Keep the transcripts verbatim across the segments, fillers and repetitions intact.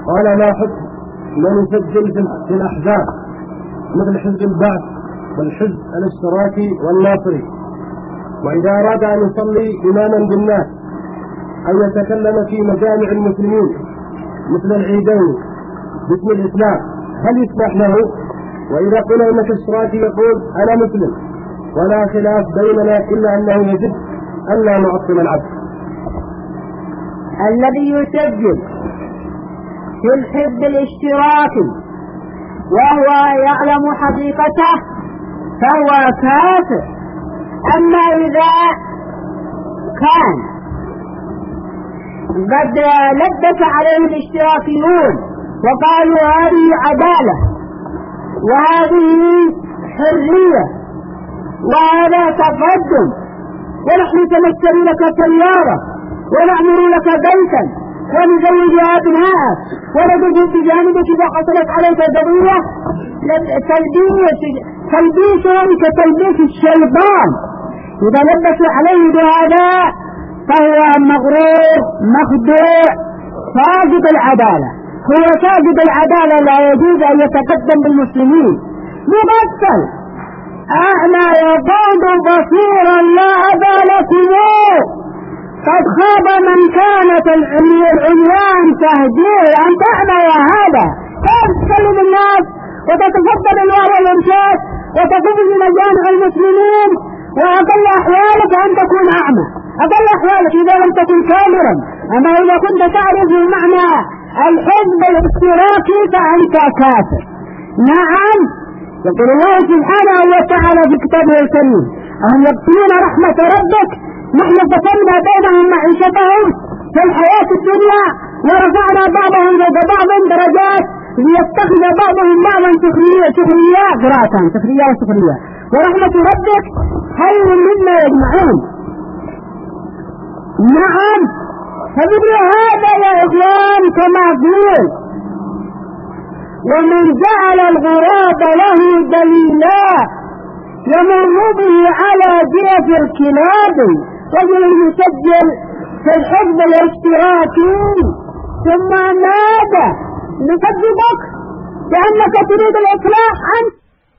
قال لا حكم من يسجل في الأحزاب مثل حزب البعث والحزب الاشتراكي والناصري، وإذا أراد أن يصلي إماما بالناس أو يتكلم في مجامع المسلمين مثل العيدين باسم الإسلام هل يسمح له؟ وإذا قلنا إنك اشتراكي يقول أنا مسلم ولا خلاف بيننا إلا أنه يجب أن لا نعطل العبد. الذي يسجل في الحزب الاشتراكي وهو يعلم حقيقته فهو كافر. أما إذا كان قد لبس عليه الاشتراكيون وقالوا هذه عدالة وهذه حرية وهذا تقدم ونحن سنشتري لك سيارة ونعمر لك بيتا ونزوج أبناءك ونجد بجانبك إذا حصلت عليك قضية تلبيسهم كتلبيس الشيطان. إذا لبسوا عليه بهذا فهو مغرور مخدوع فاقد العدالة. هو فاقد العدالة، لا يجوز أن يتقدم بالمسلمين. مبطل أعلى يقود بصيرا لا أبا لكم قد خاب من كانت العميان تهديه أن تعمى يا هذا. كيف تكلم الناس وتتفضل الوعي والإرشاد وتقوم بمجامع المسلمين وأقل أحوالك أن تكون أعمى، أقل أحوالك إذا لم تكن كاملا. أما إذا كنت تعرف معنى الحزب الاشتراكي فأنت كافر. نعم، يقول الله سبحانه وتعالى في كتابه الكريم أهم يقتلون رحمة ربك نحن قسمنا بينهم معيشتهم في الحياة الدنيا ورفعنا بعضهم فوق بعض درجات ليتخذ بعضهم بعضا سخرية سخرية قراءة سخرية وسخرية ورحمة ربك خير مما يجمعون. نعم، فمثل هذا يا إخوان كما قيل ومن جعل الغراب له دليلا يمر به على جرف الكلاب. رجل يسجل في الحزب الاشتراكي ثم ماذا؟ نصدقك لأنك تريد الإصلاح أنت.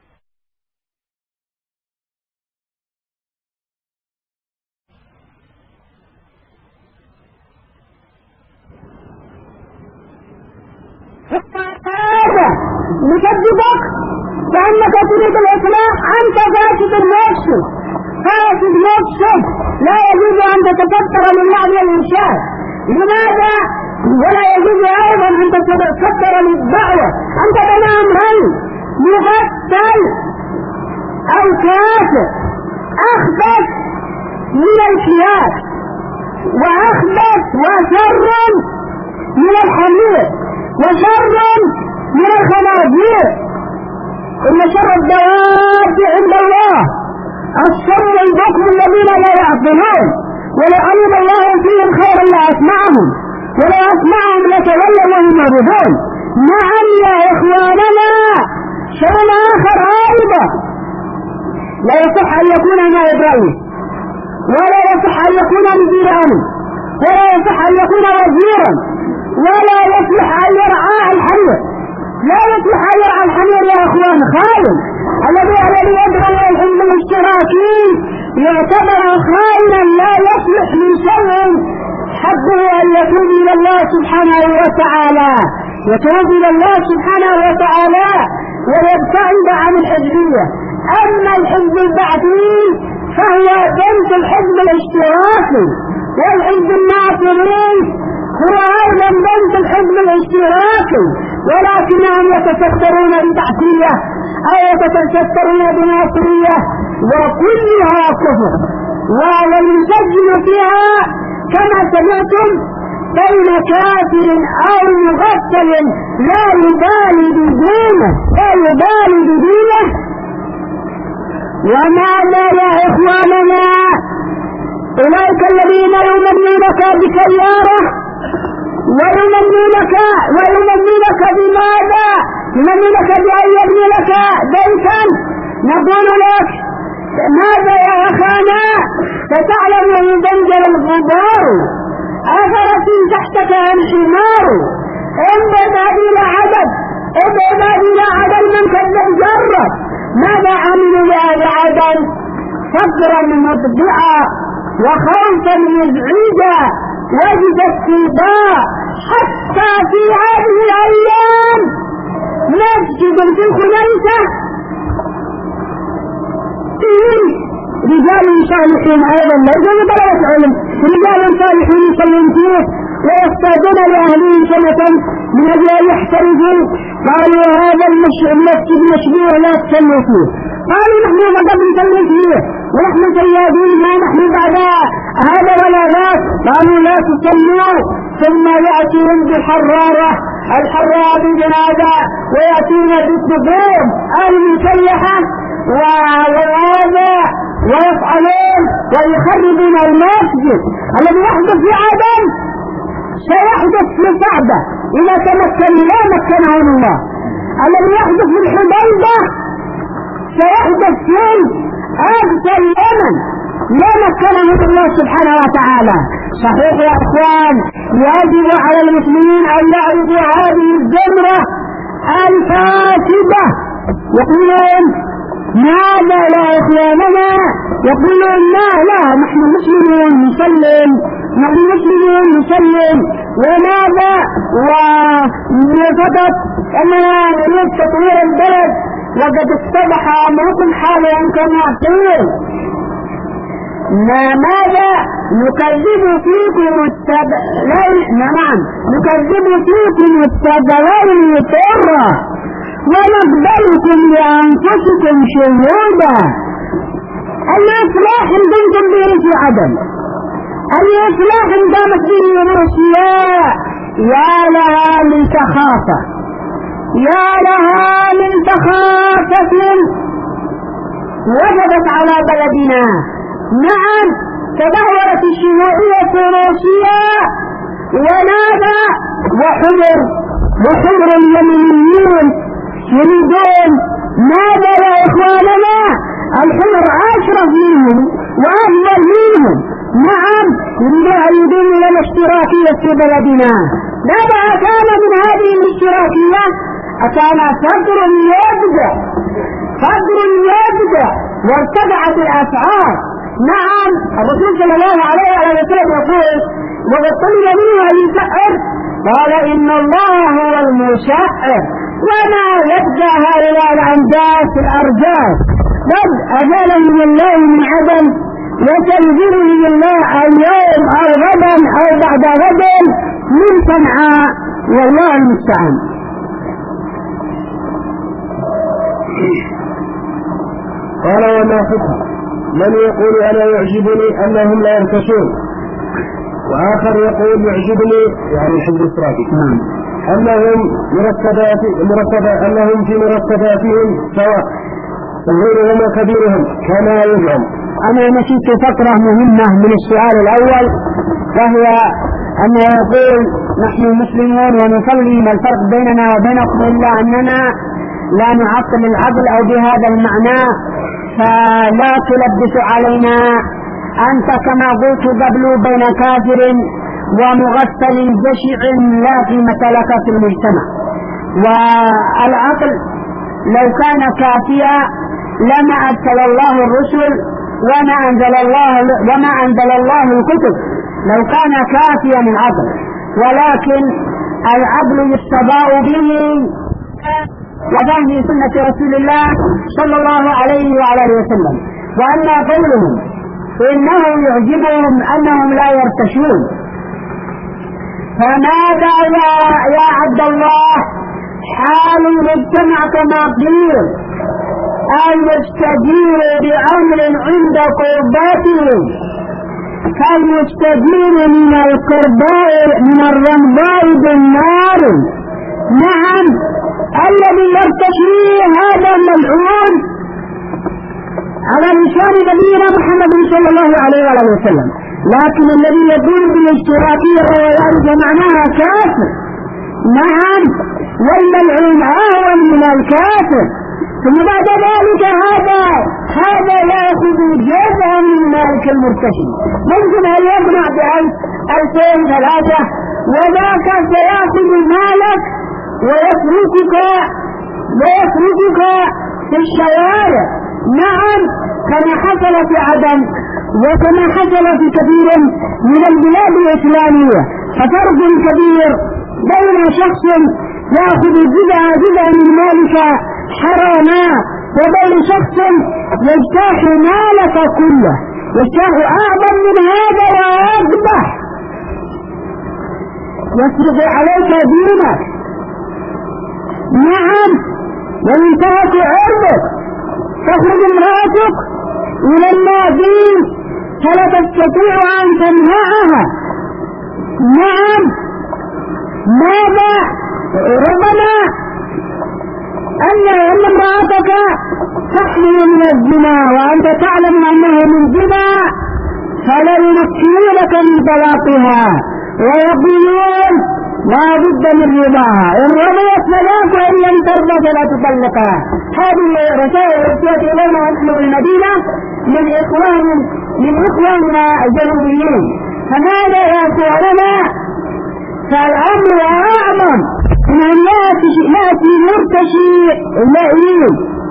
هذا نصدقك لأنك تريد الإصلاح أنت فاسد المفسد فاسد مفسد لا يجوز أن تتكثر للعب والإرشاد. لماذا؟ ولا يجوز أيضا أن تتكثر للدعوة. أنت بين أمرين، مغسل أو كافر، أخبث من الكياس وأخبث وشر من الحمير وشر من الخنازير. إن شر الدواب عند الله الشر البكم الذين لا يعقلون، ولو علم الله فيهم خيرا لأسمعهم ولو أسمعهم لتولوا وهم معرضون. نعم يا إخواننا، شيء آخر أيضا لا يصح أن يكون نائب رئيس ولا يصح أن يكون مدير أمن ولا يصح أن يكون وزيرا ولا يصلح أن يرعى الحمير. لا يصلح أن يرعى الحمير يا إخوان. خائن الذي الذي يدعو إلى الحزب الاشتراكي يعتبر خائنا لا يصلح من شيء. حقه أن يتوب إلى الله سبحانه وتعالى يتوب إلى الله سبحانه وتعالى ويبتعد عن الحزبية. أما الحزب البعثي فهو بنت الحزب الاشتراكي، والحزب الناصري هو أيضا بنت الحزب الاشتراكي، ولكنهم يتسترون ببعثية أو يتسترون بناصرية وكلها كفر. والمسجل فيها كما سمعتم بين كافر أو مغسل لا يبالي بدينه لا يبالي بدينه. وماذا يا إخواننا؟ أولئك الذين يمنونك بسيارة ويمنونك ويمنونك بماذا؟ يمنونك بأن يبني لك بيتا. نقول لك ماذا يا أخانا؟ فتعلم أن يدنجل الغبار أثرة تحتك الحمار إن بدا فقرا مطبعا وخوفا مزعجا وجدت سوداء حتى في هذه الأيام مسجد في الخنيسة فيه رجال صالحين أيضا ليس لطلبة علم، رجال صالحين يصلون فيه ويصطادون لأهلهم سنة من أجل أن يحترزوا. قالوا هذا المسجد مشبوه لا تصلوا فيه. قالوا نحن قد نصلي فيه ونحن سيادين ما نحن بعد هذا ولا ذاك. قالوا لا تصلوا. ثم يأتون بالحرارة الحرارة بالجنازة ويأتون بالثقوب المسلحة وهذا ويفعلون ويخربون المسجد. الذي يحدث في عدن سيحدث في الكعبة إذا تمكن لا مكنه الله. الذي يحدث في الحديبة سيحدث في أقصى اليمن لا مكنه الله سبحانه وتعالى. صحيح يا أخوان، يجب على المسلمين أن يعرفوا هذه الجمرة الفاسدة. يقولون ماذا لا إخواننا؟ يقولون لا لا نحن مسلمون نسلم، نحن مسلمون نسلم، وماذا وفقط أننا نريد تطوير البلد وقد اتضح أمركم حالهم كما قيل. ما ماذا نكذب فيكم التبلين نعم نكذب فيكم التبلين طرا ونقبلكم لأنفسكم شهودا. الإصلاح بنتم به في عدن، الإصلاح دامت به روسيا. يا لها من سخافة، يا لها من سخافة وجبت على بلدنا. نعم تدهورت الشيوعية في روسيا ونادى وحضر وحضر اليمنيون يريدون ماذا يا إخواننا؟ الحضر أشرف منهم وأفضل منهم. نعم يريدون إلى الاشتراكية في بلدنا. ماذا كان من هذه الاشتراكية؟ أكان فقر يبدأ فقر يبدأ وارتفعت الأسعار. نعم الرسول صلى الله عليه وسلم يقول وقد طلب منه أن يسعر، قال إن الله هو المسعر وما يبقى هؤلاء الأنداس الأرجاس. قد أزالهم الله من عدم وتنزلهم الله اليوم أو غدا أو بعد غد من صنعاء والله المستعان. قال وما حكم من يقول أنا يعجبني أنهم لا يرتشون، وآخر يقول يعجبني يعني الحزب الاشتراكي أنهم مرتبات مرتبة أنهم في مرتباتهم سواء صغيرهم وكبيرهم كما يزعم. أنا نسيت فقرة مهمة من السؤال الأول، وهي أن يقول نحن مسلمون ونصلي، ما الفرق بيننا وبينكم إلا أننا لا نعطل العدل أو بهذا المعنى، فلا تلبس علينا. أنت كما قلت قبل بين كافر ومغفل جشع لا قيمة لك في المجتمع. والعقل لو كان كافيا لما أرسل الله الرسل وما أنزل الله وما أنزل الله الكتب، لو كان كافيا العقل، ولكن العقل يستضاء به وفهم سنة رسول الله صلى الله عليه وعلى اله وسلم. وأما قولهم إنه يعجبهم أنهم لا يرتشون، فماذا يا, يا عبد الله حال المجتمع كما قيل أن يستجير بأمر عند قرباتهم كالمستجير من الكرباء من الرمضاء بالنار. نعم الذي يرتشي هذا ملعون على لسان نبينا محمد صلى الله عليه وسلم، لكن الذي يقول بالاشتراكية ويعرف معناها كافر. نعم والملعون أهون من الكافر. ثم بعد ذلك هذا هذا يأخذ جزءا من مالك المرتشي، ممكن أن يقنع بألف ألفين ثلاثة، وذاك سيأخذ مالك ويتركك ويتركك في الشوارع نعم كما حصل في عدن وكما حصل في كثير من البلاد الإسلامية. ففرق كبير بين شخص يأخذ جزءا جزءا من مالك حراما وبين شخص يجتاح مالك كله، يجتاح أعظم من هذا وأقبح، يسرق عليك دينك. نعم وينتهك عرضك، تخرج امرأتك إلى النادين فلا تستطيع أن تمنعها. نعم ماذا ربما أن أن امرأتك تحمل من الزنا وأنت تعلم أنه من زنا فلا يمكنونك من طلاقها ويقولون لا بد من رضاها، إن رضيت فلاك وإن لم ترضى فلا تطلقها. هذه رسائل أرسلت إلينا ونحن بالمدينة من إخوان من إخواننا الجنوبيين. فهذا يا أخواننا فالأمر أعظم من أن يأتي مرتشي لئيم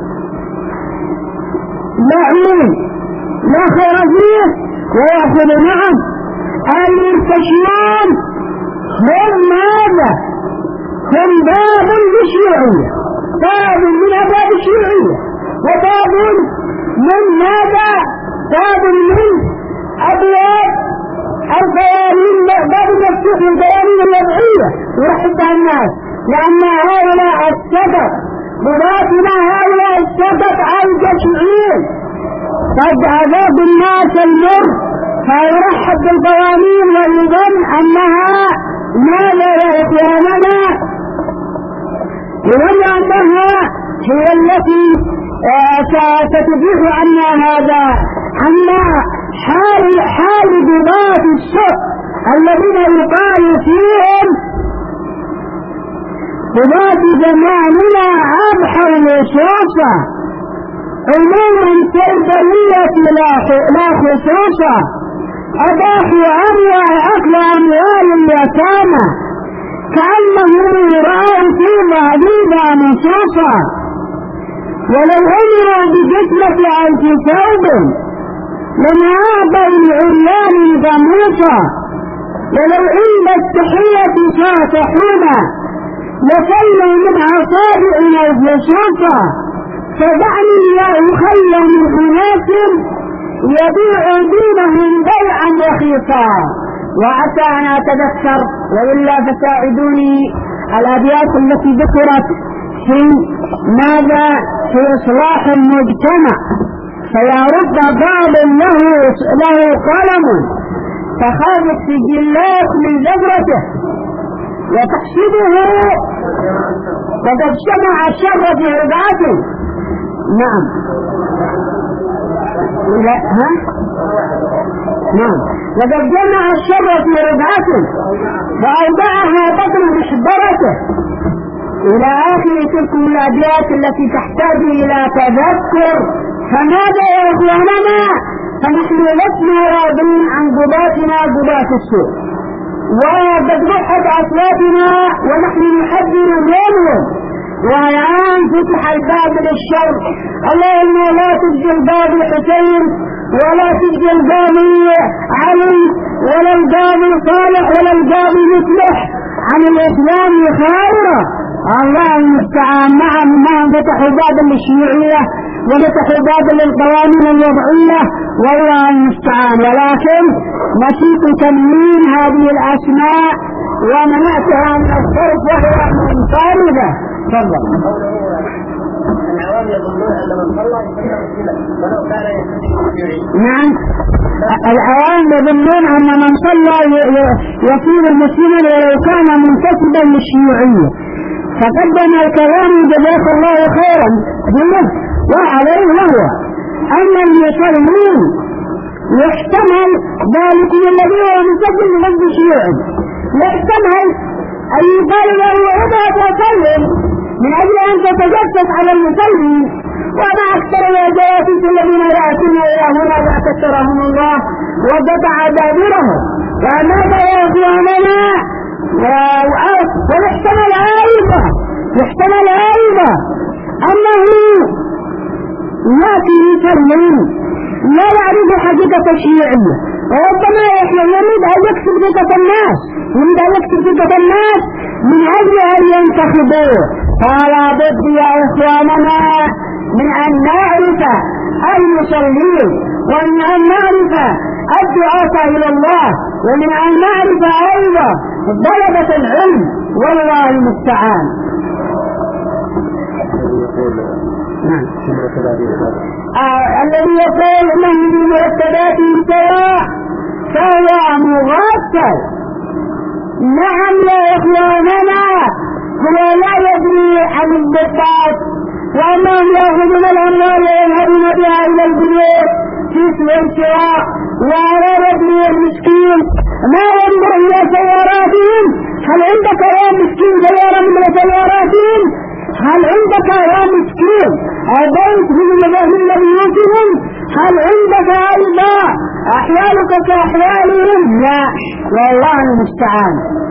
لئيم لا خير فيه ويأخذ. نعم المرتشيون هم ماذا؟ هم باب للشيوعية، باب من أبواب الشيوعية، وباب من ماذا؟ باب من أبواب القوانين، باب مفتوح القوانين الوضعية يرحبها الناس، لأن هؤلاء السبب بباطنا هؤلاء السبب الجشعين قد أذاب الناس المر فيرحب بالقوانين ويظن أنها ماذا يا إخواننا؟ يظن أنها هي التي ستبيح عنا هذا، عنا حال حال ضباط السوء الذين يقال فيهم ضباط زماننا أبحر الوسوسة، عموما تربوية لا خصوصة، أباحوا أنواع أكل أموال اليتامى كأنهم يرعون في ضعيفة نصوصا، ولو أمروا بجسمة ألف ثوب لما أعطوا العريان غموصا، ولو عند التحية صافحون لصلوا من أصابعنا الفصوصا. فدعني يا أخي من أناس يبيع دينهم بيعا رخيصا. وعسى أن أتذكر وإلا فساعدوني الأبيات التي ذكرت في ماذا في إصلاح المجتمع. فيا رب بعض له له قلم تخافت سجلات من زبرته وتحسبه وقد اجتمع الشر في ربعته. نعم لا ها نعم وقد جمع الشر في ربعته وأوضعها بطن محبرته إلى آخر تلك الأبيات التي تحتاج إلى تذكر. فماذا يا إخواننا؟ فنحن لسنا راضين عن قضاتنا قضاة السوء، وقد رحت أصواتنا ونحن نحذر منهم، والآن فتح الباب للشر. اللهم لا تجي الباب الحسين ولا تجي الباب علي ولا الباب صالح ولا الباب مصلح عن الإسلام خيرا. الله المستعان. نعم ما فتحوا بابا للشيوعية وفتحوا بابا للقوانين الوضعية والله المستعان، ولكن نسيت تنوين هذه الأسماء ومنعتها من الصرف وهي منفردة. تفضل. العوام يظنون أن من صلى ولو كان نعم العوام يظنون أن من صلى يصير مسلما ولو كان منتسبا للشيوعية. فقدم الكلام جزاك الله خيرا به وعليه وهو أن المصلين يحتمل ذلك الذي هو مسجل لنفس الشيوعي، يحتمل أن يقال له اذهب وسلم من أجل أن تتجسس على المسلمين، وما أكثر الجواسيس الذين يأتون إلى هنا وكثرهم الله وقطع دابرهم. وماذا يا إخواننا؟ ويحتمل أيضا يحتمل أيضا أنه لكن يسلم لا يعرف حقيقة الشيوعية، وربما يريد أن يكسب ثقة الناس، يريد أن يكسب ثقة الناس من أجل أن ينتخبوه. فلا بد يا إخواننا من أن نعرف المصلين، ومن أن نعرف الدعاة إلى الله، ومن أن نعرف أيضا طلبة العلم، والله المستعان. نعم. آه الذي يقول من بمرتبات سواء فهو مغفل. نعم يا إخواننا، هو لا يدري عن الضباط وأنهم يأخذون الأموال ويذهبون بها إلى البيوت في سواء، ولا يدري المسكين ما ينظر إلى سياراتهم. هل عندك يا مسكين سيارة من سياراتهم؟ هل عندك يا مسكين بيت من بيوتهم؟ هل عندك أيضا أحوالك كأحوالهم؟ لا، والله المستعان.